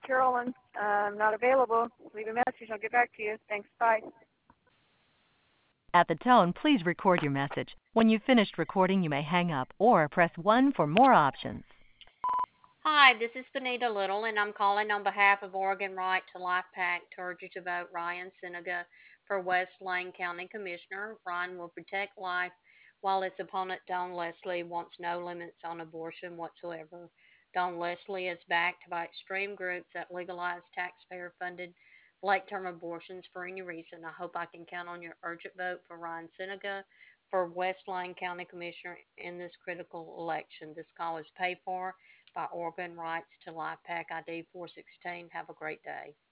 Carolyn. I'm not available. Leave a message. I'll get back to you. Thanks. Bye. At the tone, please record your message. When you've finished recording, you may hang up or press 1 for more options. Hi, this is Benita Little, and I'm calling on behalf of Oregon Right to Life PAC to urge you to vote Ryan Senaga for West Lane County Commissioner. Ryan will protect life, while its opponent, Don Leslie, wants no limits on abortion whatsoever. Don Leslie is backed by extreme groups that legalize taxpayer-funded late-term abortions for any reason. I hope I can count on your urgent vote for Ryan Senaga for West Lane County Commissioner in this critical election. This call is paid for by Oregon Rights to Life PAC ID 416. Have a great day.